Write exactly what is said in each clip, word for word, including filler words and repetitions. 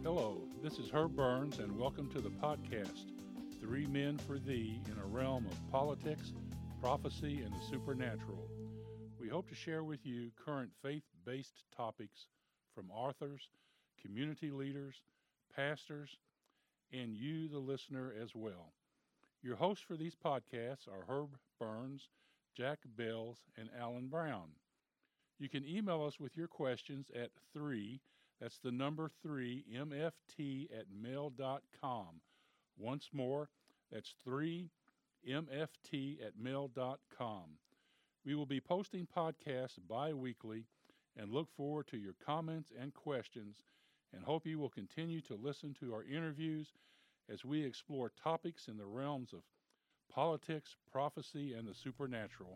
Hello, this is Herb Burns, and welcome to the podcast, Three Men for Thee in a Realm of Politics, Prophecy, and the Supernatural. We hope to share with you current faith-based topics from authors, community leaders, pastors, and you, the listener, as well. Your hosts for these podcasts are Herb Burns, Jack Bales, and Alan Brown. You can email us with your questions at three, that's the number three, M F T at mail dot com. Once more, that's three, M F T at mail dot com. We will be posting podcasts bi-weekly and look forward to your comments and questions, and hope you will continue to listen to our interviews as we explore topics in the realms of politics, prophecy, and the supernatural.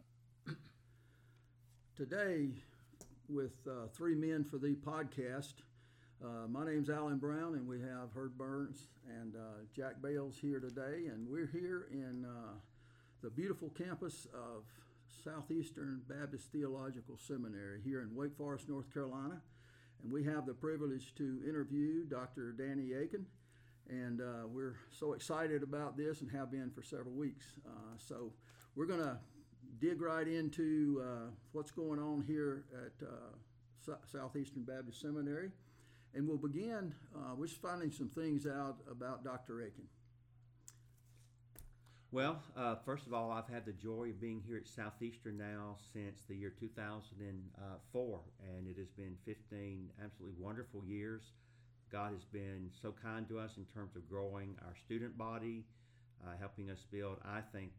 Today, with uh, Three Men for Thee podcast, uh, my name's Alan Brown, and we have Herb Burns and uh, Jack Bales here today, and we're here in uh, the beautiful campus of Southeastern Baptist Theological Seminary here in Wake Forest, North Carolina, and we have the privilege to interview Doctor Danny Akin, and uh, we're so excited about this and have been for several weeks. Uh, so we're going to dig right into uh, what's going on here at uh, S- Southeastern Baptist Seminary. And we'll begin uh, with finding some things out about Doctor Akin. Well, uh, first of all, I've had the joy of being here at Southeastern now since the year two thousand four, and it has been fifteen absolutely wonderful years. God has been so kind to us in terms of growing our student body, uh, helping us build, I think,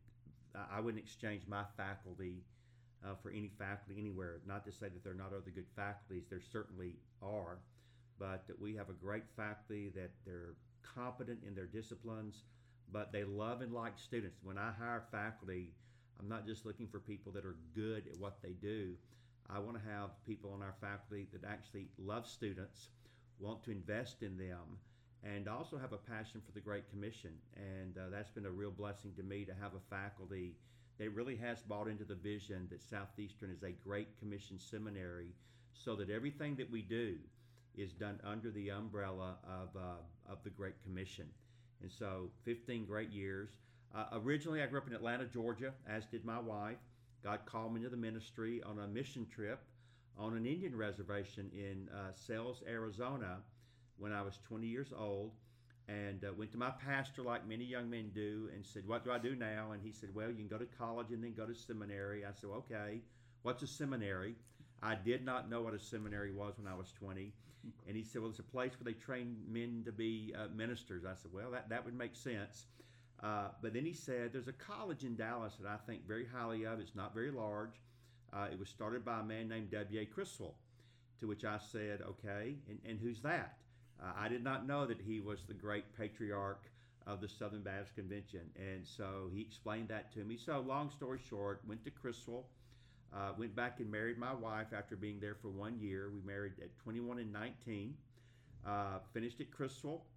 I wouldn't exchange my faculty uh, for any faculty anywhere. Not to say that there are not other good faculties, there certainly are, but that we have a great faculty, that they're competent in their disciplines, but they love and like students. When I hire faculty, I'm not just looking for people that are good at what they do. I want to have people on our faculty that actually love students, want to invest in them, and also have a passion for the Great Commission. And uh, that's been a real blessing to me to have a faculty that really has bought into the vision that Southeastern is a Great Commission seminary, so that everything that we do is done under the umbrella of, uh, of the Great Commission. And so fifteen great years. Uh, originally, I grew up in Atlanta, Georgia, as did my wife. God called me to the ministry on a mission trip on an Indian reservation in uh, Sells, Arizona, when I was twenty years old, and uh, went to my pastor like many young men do and said, "What do I do now?" And he said, "Well, you can go to college and then go to seminary." I said, "Okay, what's a seminary?" I did not know what a seminary was when I was twenty. And he said, "Well, it's a place where they train men to be uh, ministers." I said, "Well, that, that would make sense." Uh, but then he said, "There's a college in Dallas that I think very highly of. It's not very large. Uh, it was started by a man named W A Criswell." To which I said, "Okay, and, and who's that?" Uh, I did not know that he was the great patriarch of the Southern Baptist Convention. And so he explained that to me. So long story short, went to Criswell, uh, went back and married my wife after being there for one year. We married at twenty-one and nineteen, uh, finished at Criswell,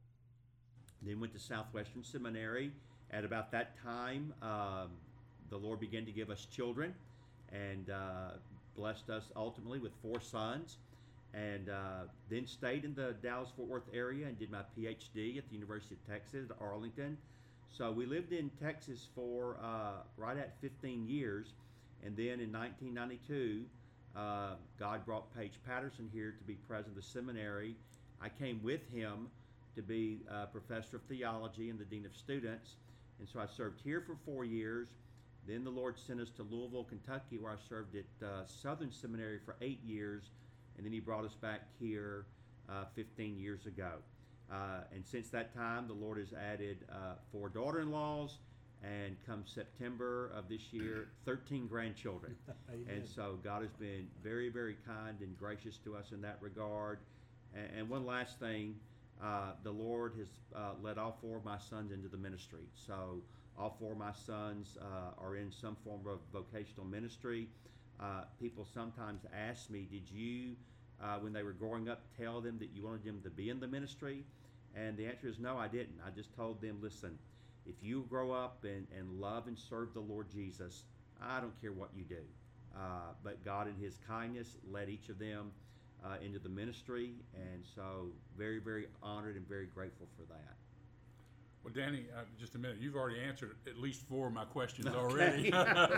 then went to Southwestern Seminary. At about that time, um, the Lord began to give us children and uh, blessed us ultimately with four sons. And uh, then stayed in the Dallas-Fort Worth area and did my P H D at the University of Texas at Arlington. So we lived in Texas for uh, right at fifteen years. And then in nineteen ninety-two, uh, God brought Paige Patterson here to be president of the seminary. I came with him to be a professor of theology and the dean of students. And so I served here for four years. Then the Lord sent us to Louisville, Kentucky, where I served at uh, Southern Seminary for eight years. And then he brought us back here uh, fifteen years ago. Uh, and since that time, the Lord has added uh, four daughter-in-laws, and come September of this year, thirteen grandchildren. And so God has been very, very kind and gracious to us in that regard. And, and one last thing, uh, the Lord has uh, led all four of my sons into the ministry. So all four of my sons uh, are in some form of vocational ministry. Uh, people sometimes ask me, did you, uh, when they were growing up, tell them that you wanted them to be in the ministry? And the answer is no, I didn't. I just told them, listen, if you grow up and, and love and serve the Lord Jesus, I don't care what you do. Uh, but God in his kindness led each of them uh, into the ministry, and so very, very honored and very grateful for that. Well, Danny, uh, just a minute. You've already answered at least four of my questions Okay. already.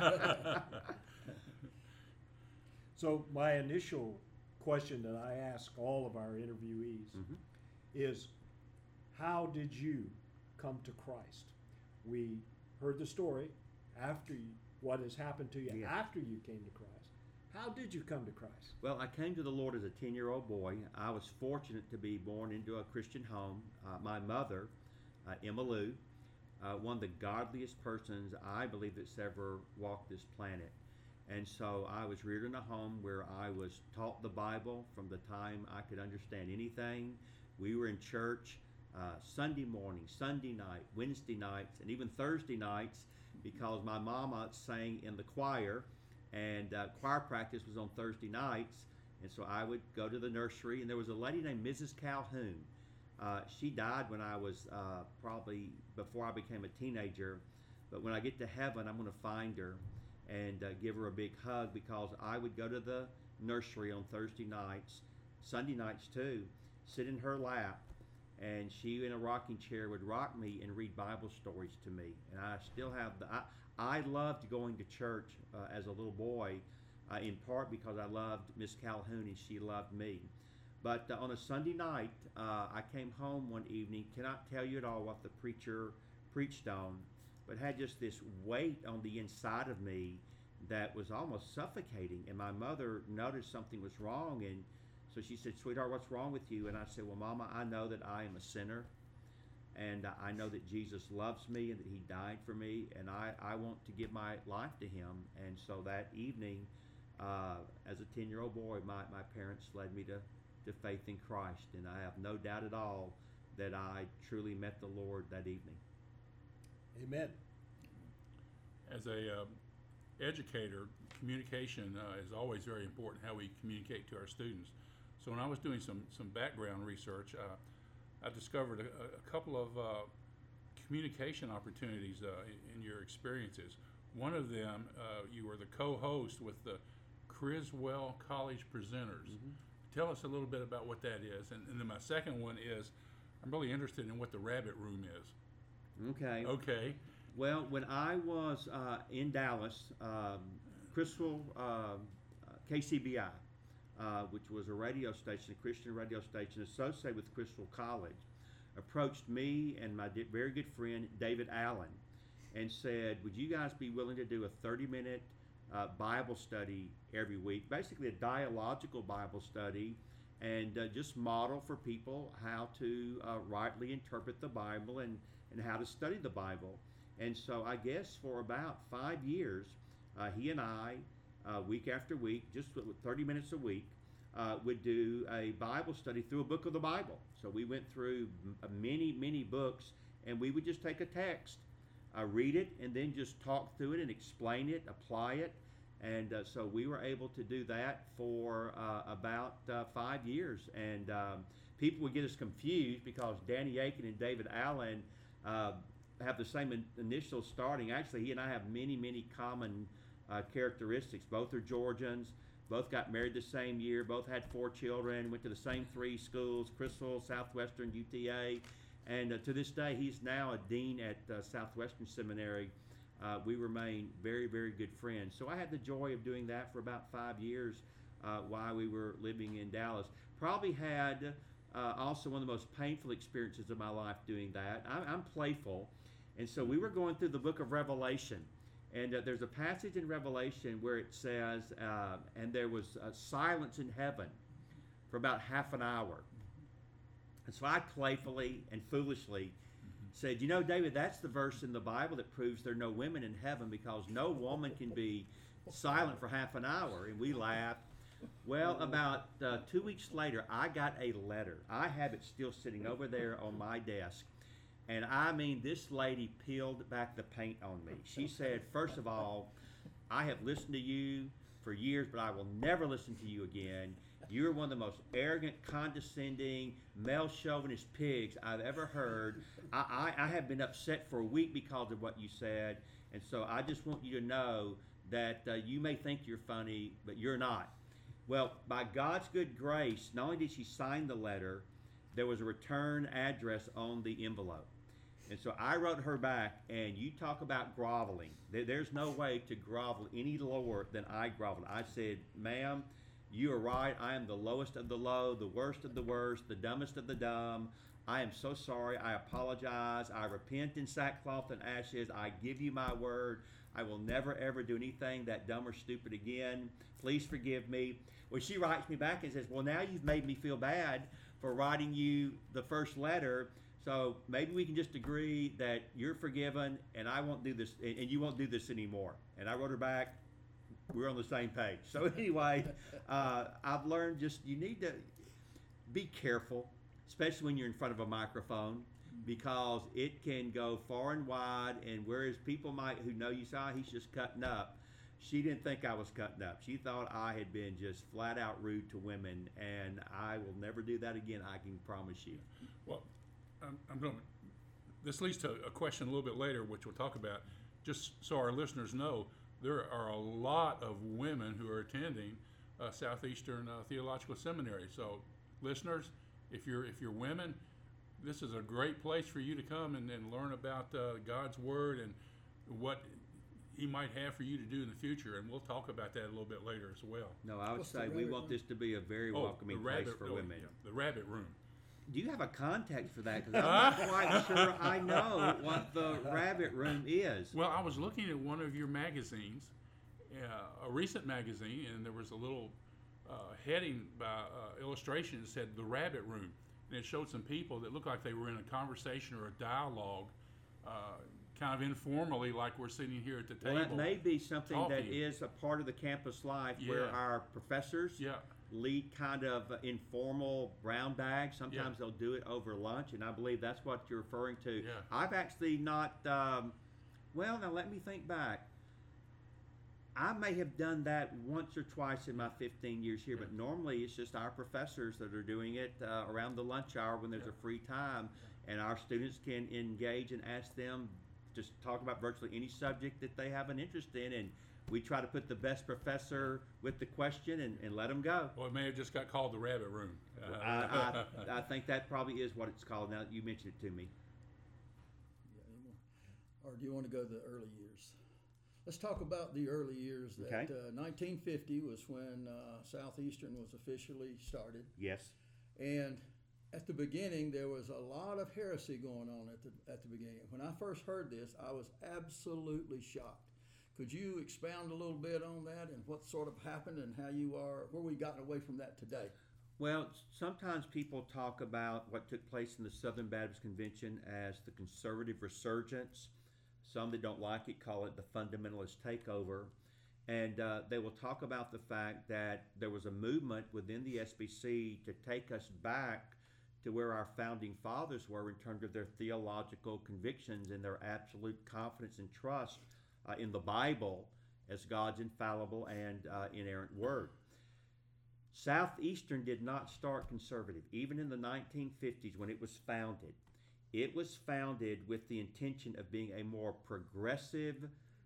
So my initial question that I ask all of our interviewees Mhm. is, how did you come to Christ? We heard the story after you, what has happened to you Yeah. after you came to Christ. How did you come to Christ? Well, I came to the Lord as a ten-year-old boy. I was fortunate to be born into a Christian home. Uh, my mother, uh, Emma Lou, uh, one of the godliest persons I believe that's ever walked this planet. And so I was reared in a home where I was taught the Bible from the time I could understand anything. We were in church uh, Sunday morning, Sunday night, Wednesday nights, and even Thursday nights because my mama sang in the choir, and uh, choir practice was on Thursday nights. And so I would go to the nursery, and there was a lady named Missus Calhoun. Uh, she died when I was uh, probably before I became a teenager. But when I get to heaven, I'm going to find her and uh, give her a big hug, because I would go to the nursery on Thursday nights, Sunday nights too, sit in her lap, and she in a rocking chair would rock me and read Bible stories to me. And I still have the, I, I loved going to church uh, as a little boy, uh, in part because I loved Miss Calhoun and she loved me. But uh, on a Sunday night, uh, I came home one evening, cannot tell you at all what the preacher preached on, but had just this weight on the inside of me that was almost suffocating. And my mother noticed something was wrong, and so she said, "Sweetheart, what's wrong with you?" And I said, "Well, Mama, I know that I am a sinner, and I know that Jesus loves me and that he died for me, and I, I want to give my life to him." And so that evening, uh, as a ten-year-old boy, my, my parents led me to, to faith in Christ, and I have no doubt at all that I truly met the Lord that evening. Amen. As a um, educator, communication uh, is always very important, how we communicate to our students. So when I was doing some, some background research, uh, I discovered a, a couple of uh, communication opportunities uh, in, in your experiences. One of them, uh, you were the co-host with the Criswell College Presenters. Mm-hmm. Tell us a little bit about what that is. And, and then my second one is, I'm really interested in what the Rabbit Room is. Okay. Okay. Well, when I was uh, in Dallas, um, Crystal uh, K C B I, uh, which was a radio station, a Christian radio station associated with Crystal College, approached me and my di- very good friend David Allen and said, "Would you guys be willing to do a thirty-minute uh, Bible study every week, basically a dialogical Bible study, and uh, just model for people how to uh, rightly interpret the Bible and, and how to study the Bible?" And so I guess for about five years, uh, he and I, uh, week after week, just with thirty minutes a week, uh, would do a Bible study through a book of the Bible. So we went through m- many, many books, and we would just take a text, uh, read it, and then just talk through it and explain it, apply it. And uh, so we were able to do that for uh, about uh, five years. And um, people would get us confused because Danny Aiken and David Allen uh, have the same in- initials starting. Actually, he and I have many, many common uh, characteristics. Both are Georgians. Both got married the same year. Both had four children. Went to the same three schools: Crystal, Southwestern, U T A. And uh, to this day, he's now a dean at uh, Southwestern Seminary. Uh, we remain very, very good friends. So I had the joy of doing that for about five years uh, while we were living in Dallas. Probably had uh, also one of the most painful experiences of my life doing that. I, I'm playful. And so we were going through the book of Revelation. And uh, there's a passage in Revelation where it says, uh, and there was uh, silence in heaven for about half an hour. And so I playfully and foolishly said, "You know, David, that's the verse in the Bible that proves there are no women in heaven, because no woman can be silent for half an hour." And we laughed. Well, about uh, two weeks later, I got a letter. I have it still sitting over there on my desk. And I mean, this lady peeled back the paint on me. She said, "First of all, I have listened to you for years, but I will never listen to you again. You're one of the most arrogant, condescending, male chauvinist pigs I've ever heard. I, I, I have been upset for a week because of what you said, and so I just want you to know that uh, you may think you're funny, but you're not." Well, by God's good grace, not only did she sign the letter, there was a return address on the envelope. And so I wrote her back, and you talk about groveling. There, there's no way to grovel any lower than I groveled. I said, ma'am, you are right. I am the lowest of the low, the worst of the worst, the dumbest of the dumb. I am so sorry. I apologize. I repent in sackcloth and ashes. I give you my word. I will never, ever do anything that dumb or stupid again. Please forgive me. Well, she writes me back and says, well, now you've made me feel bad for writing you the first letter. So maybe we can just agree that you're forgiven and I won't do this, and you won't do this anymore. And I wrote her back, we're on the same page. So anyway, uh, I've learned just you need to be careful, especially when you're in front of a microphone, because it can go far and wide. And whereas people might who know you say, oh, he's just cutting up, she didn't think I was cutting up. She thought I had been just flat out rude to women, and I will never do that again. I can promise you. Well, I'm, I'm going. This leads to a question a little bit later, which we'll talk about. Just so our listeners know, there are a lot of women who are attending uh, Southeastern uh, Theological Seminary. So, listeners, if you're if you're women, this is a great place for you to come and, and learn about uh, God's Word and what He might have for you to do in the future. And we'll talk about that a little bit later as well. No, I would What's the say we rabbit want room? this to be a very Oh, welcoming the place rabbit, for oh, women. yeah, the Rabbit Room. Do you have a context for that? Because I'm not quite sure I know what the rabbit room is. Well, I was looking at one of your magazines, uh, a recent magazine, and there was a little uh, heading by uh, illustration that said the Rabbit Room. And it showed some people that looked like they were in a conversation or a dialogue, uh, kind of informally, like we're sitting here at the table. Well, that may be something that talking. is a part of the campus life where Yeah. our professors Yeah. lead kind of informal brown bags. Sometimes they'll do it over lunch, and I believe that's what you're referring to. Yeah. I've actually not, um, well, now let me think back. I may have done that once or twice in my fifteen years here, Yeah. but normally it's just our professors that are doing it uh, around the lunch hour when there's Yeah. a free time, and our students can engage and ask them, just talk about virtually any subject that they have an interest in, and we try to put the best professor with the question and, and let them go. Well, it may have just got called the Rabbit Room. Uh, I, I, I think that probably is what it's called now that you mentioned it to me. Yeah, any more? Or do you want to go to the early years? Let's talk about the early years. That Okay. uh, nineteen fifty was when uh, Southeastern was officially started. Yes. And at the beginning, there was a lot of heresy going on at the at the beginning. When I first heard this, I was absolutely shocked. Could you expound a little bit on that and what sort of happened and how you are, where we've gotten away from that today? Well, sometimes people talk about what took place in the Southern Baptist Convention as the conservative resurgence. Some that don't like it call it the fundamentalist takeover. And uh, they will talk about the fact that there was a movement within the S B C to take us back to where our founding fathers were in terms of their theological convictions and their absolute confidence and trust uh, in the Bible as God's infallible and uh, inerrant word. Southeastern did not start conservative. Even in the nineteen fifties when it was founded, it was founded with the intention of being a more progressive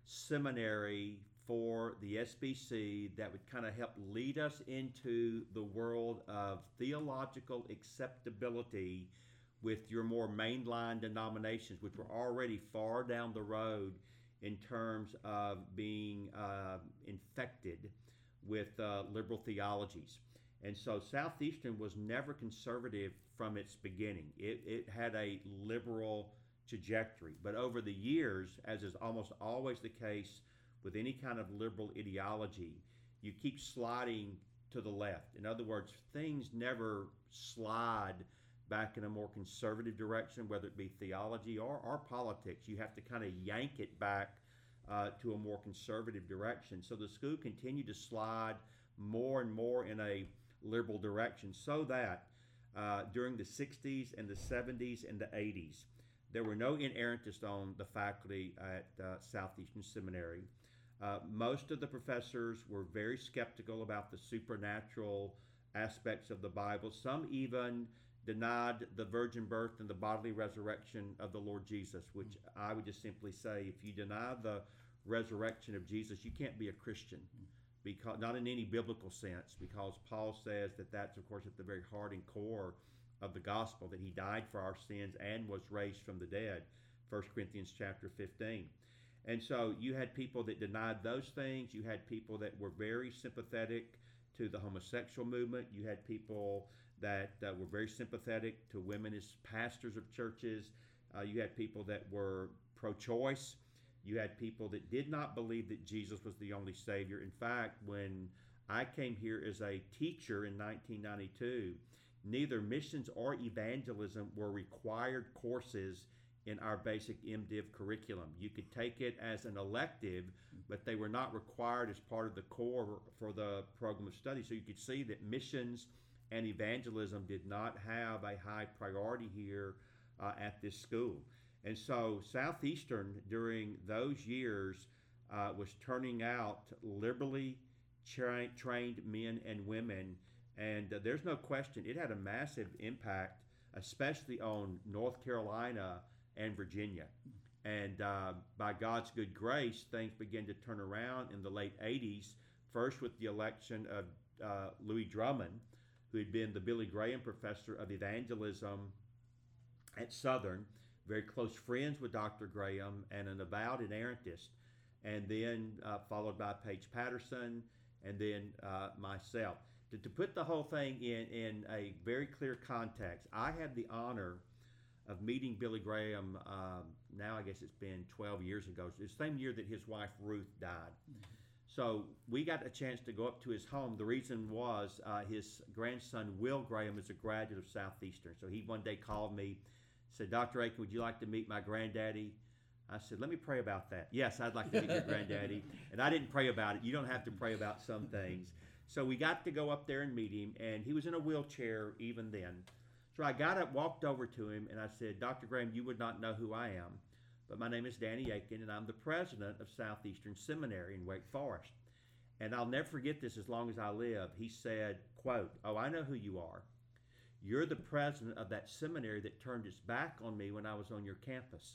seminary for the S B C that would kind of help lead us into the world of theological acceptability with your more mainline denominations, which were already far down the road in terms of being uh, infected with uh, liberal theologies. And so Southeastern was never conservative from its beginning. It, it had a liberal trajectory. But over the years, as is almost always the case with any kind of liberal ideology, you keep sliding to the left. In other words, things never slide back in a more conservative direction, whether it be theology or, or politics. You have to kind of yank it back uh, to a more conservative direction. So the school continued to slide more and more in a liberal direction, so that uh, during the sixties and the seventies and the eighties, there were no inerrantists on the faculty at uh, Southeastern Seminary. Uh, most of the professors were very skeptical about the supernatural aspects of the Bible. Some even denied the virgin birth and the bodily resurrection of the Lord Jesus, which I would just simply say, if you deny the resurrection of Jesus, you can't be a Christian. because not in any biblical sense, because Paul says that that's, of course, at the very heart and core of the gospel, that he died for our sins and was raised from the dead, First Corinthians chapter fifteen. And so you had people that denied those things. You had people that were very sympathetic to the homosexual movement. You had people that uh, were very sympathetic to women as pastors of churches. Uh, you had people that were pro-choice. You had people that did not believe that Jesus was the only Savior. In fact, when I came here as a teacher in nineteen ninety-two, neither missions or evangelism were required courses in our basic M Div curriculum. You could take it as an elective, but they were not required as part of the core for the program of study. So you could see that missions and evangelism did not have a high priority here uh, at this school. And so Southeastern, during those years, uh, was turning out liberally tra- trained men and women. And uh, there's no question, it had a massive impact, especially on North Carolina and Virginia. And uh, by God's good grace, things began to turn around in the late eighties, first with the election of uh, Louis Drummond, who had been the Billy Graham Professor of Evangelism at Southern, very close friends with Doctor Graham and an avowed inerrantist, and then uh, followed by Paige Patterson, and then uh, myself. To, to put the whole thing in, in a very clear context, I had the honor of meeting Billy Graham, um, now I guess it's been twelve years ago, the same year that his wife Ruth died. Mm-hmm. So we got a chance to go up to his home. The reason was uh, his grandson Will Graham is a graduate of Southeastern. So he one day called me, said, Doctor Aiken, would you like to meet my granddaddy? I said, let me pray about that. Yes, I'd like to meet your granddaddy. And I didn't pray about it. You don't have to pray about some things. So we got to go up there and meet him, and he was in a wheelchair even then. So I got up, walked over to him, and I said, Doctor Graham, you would not know who I am, but my name is Danny Aiken, and I'm the president of Southeastern Seminary in Wake Forest. And I'll never forget this as long as I live. He said, quote, oh, I know who you are. You're the president of that seminary that turned its back on me when I was on your campus.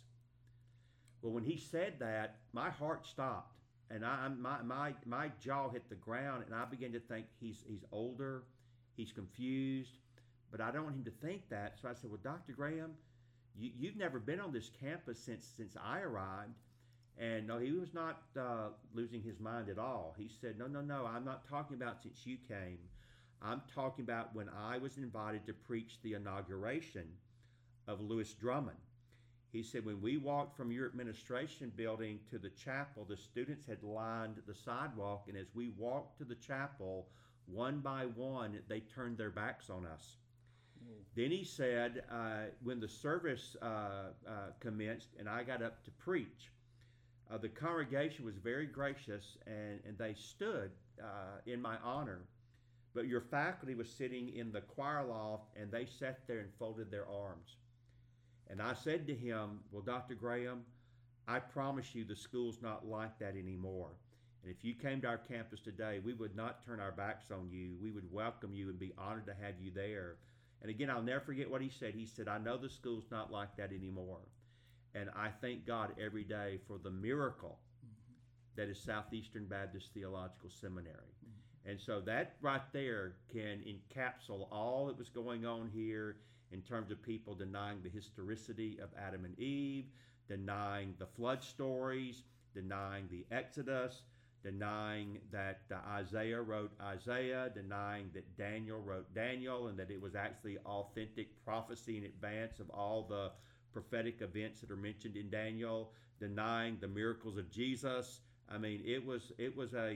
Well, when he said that, my heart stopped, and I, my, my, my jaw hit the ground, and I began to think he's, he's older, he's confused, but I don't want him to think that. So I said, well, Doctor Graham, you, you've never been on this campus since, since I arrived. And no, he was not uh, losing his mind at all. He said, no, no, no, I'm not talking about since you came. I'm talking about when I was invited to preach the inauguration of Louis Drummond. He said, when we walked from your administration building to the chapel, the students had lined the sidewalk, and as we walked to the chapel, one by one, they turned their backs on us. Mm. Then he said, uh, when the service uh, uh, commenced and I got up to preach, uh, the congregation was very gracious, and, and they stood uh, in my honor. But your faculty was sitting in the choir loft, and they sat there and folded their arms. And I said to him, well, Doctor Graham, I promise you the school's not like that anymore. And if you came to our campus today, we would not turn our backs on you. We would welcome you and be honored to have you there. And again, I'll never forget what he said. He said, I know the school's not like that anymore. And I thank God every day for the miracle mm-hmm. that is Southeastern Baptist Theological Seminary. Mm-hmm. And so that right there can encapsulate all that was going on here in terms of people denying the historicity of Adam and Eve, denying the flood stories, denying the Exodus, denying that uh, Isaiah wrote Isaiah, denying that Daniel wrote Daniel, and that it was actually authentic prophecy in advance of all the prophetic events that are mentioned in Daniel, denying the miracles of Jesus. I mean, it was it was a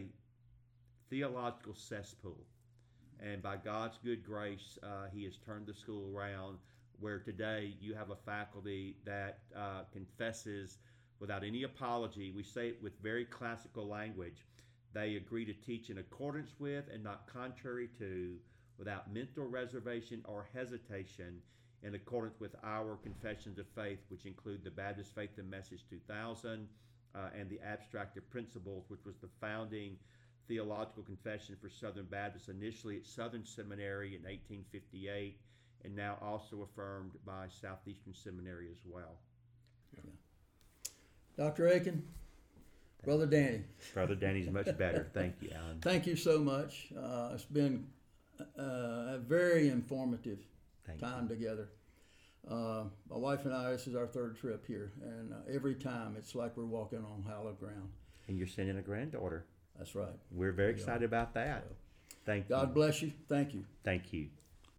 theological cesspool. And by God's good grace, uh, he has turned the school around, where today you have a faculty that uh, confesses without any apology. We say it with very classical language. They agree to teach in accordance with and not contrary to, without mental reservation or hesitation, in accordance with our confessions of faith, which include the Baptist Faith and Message two thousand uh, and the Abstract of Principles, which was the founding theological confession for Southern Baptists, initially at Southern Seminary in eighteen fifty-eight, and now also affirmed by Southeastern Seminary as well. Yeah. Doctor Aiken, Brother Danny. Brother Danny's much better. Thank you, Alan. Thank you so much. Uh, it's been uh, a very informative Thank time you. together. Uh, my wife and I, this is our third trip here, and uh, every time it's like we're walking on hallowed ground. And you're sending a granddaughter. That's right. We're very We excited are. about that. So, Thank God you. bless you. Thank you. Thank you.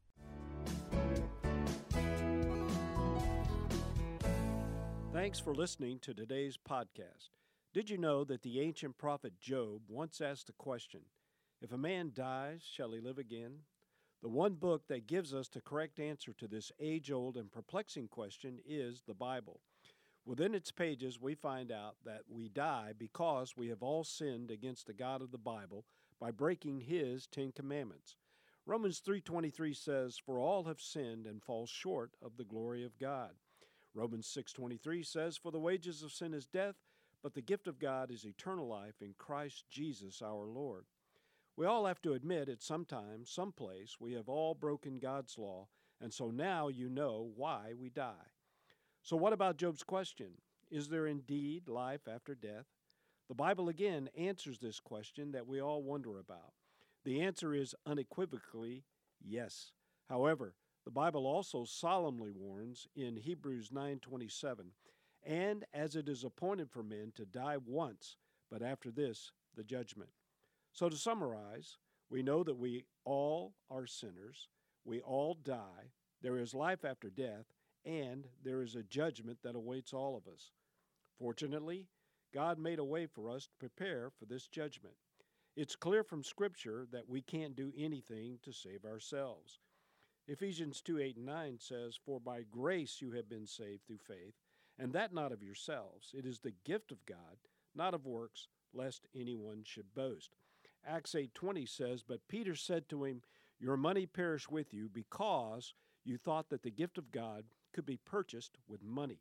Thanks for listening to today's podcast. Did you know that the ancient prophet Job once asked the question, "If a man dies, shall he live again?" The one book that gives us the correct answer to this age-old and perplexing question is the Bible. Within its pages, we find out that we die because we have all sinned against the God of the Bible by breaking His Ten Commandments. Romans three twenty-three says, "For all have sinned and fall short of the glory of God." Romans six twenty-three says, "For the wages of sin is death, but the gift of God is eternal life in Christ Jesus our Lord." We all have to admit at some time, some place, we have all broken God's law, and so now you know why we die. So what about Job's question? Is there indeed life after death? The Bible again answers this question that we all wonder about. The answer is unequivocally yes. However, the Bible also solemnly warns in Hebrews nine twenty-seven, "And as it is appointed for men to die once, but after this, the judgment." So to summarize, we know that we all are sinners, we all die, there is life after death, and there is a judgment that awaits all of us. Fortunately, God made a way for us to prepare for this judgment. It's clear from Scripture that we can't do anything to save ourselves. Ephesians two eight and nine says, "For by grace you have been saved through faith, and that not of yourselves. It is the gift of God, not of works, lest anyone should boast." Acts eight twenty says, "But Peter said to him, Your money perish with you, because you thought that the gift of God could be purchased with money."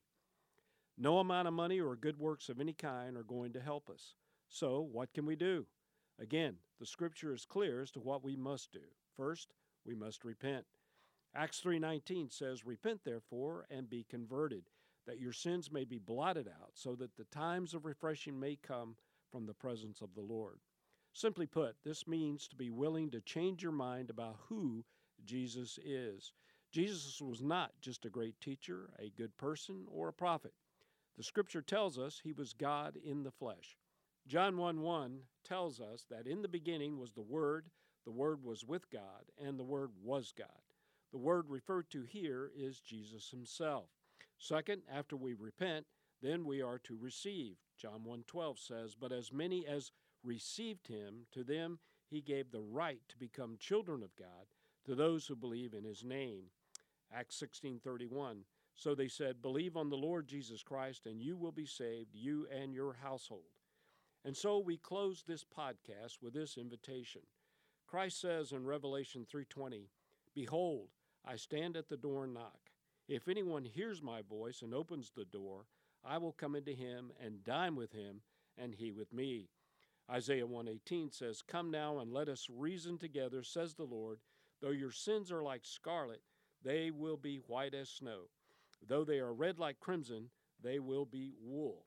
No amount of money or good works of any kind are going to help us. So what can we do? Again, the Scripture is clear as to what we must do. First, we must repent. Acts three nineteen says, "Repent therefore and be converted, that your sins may be blotted out, so that the times of refreshing may come from the presence of the Lord." Simply put, this means to be willing to change your mind about who Jesus is. Jesus was not just a great teacher, a good person, or a prophet. The Scripture tells us he was God in the flesh. John one one tells us that in the beginning was the Word, the Word was with God, and the Word was God. The Word referred to here is Jesus himself. Second, after we repent, then we are to receive. John one twelve says, "But as many as received him, to them he gave the right to become children of God, to those who believe in his name." Acts sixteen thirty-one, "So they said, Believe on the Lord Jesus Christ, and you will be saved, you and your household." And so we close this podcast with this invitation. Christ says in Revelation three twenty, "Behold, I stand at the door and knock. If anyone hears my voice and opens the door, I will come into him and dine with him, and he with me." Isaiah one eighteen says, "Come now and let us reason together, says the Lord. Though your sins are like scarlet, they will be white as snow. Though they are red like crimson, they will be wool."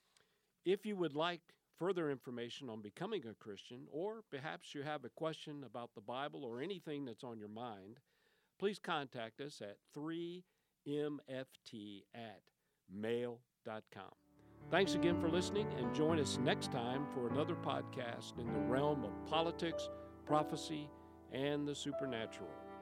If you would like further information on becoming a Christian, or perhaps you have a question about the Bible or anything that's on your mind, please contact us at three m f t at mail dot com. Thanks again for listening, and join us next time for another podcast in the realm of politics, prophecy, and the supernatural.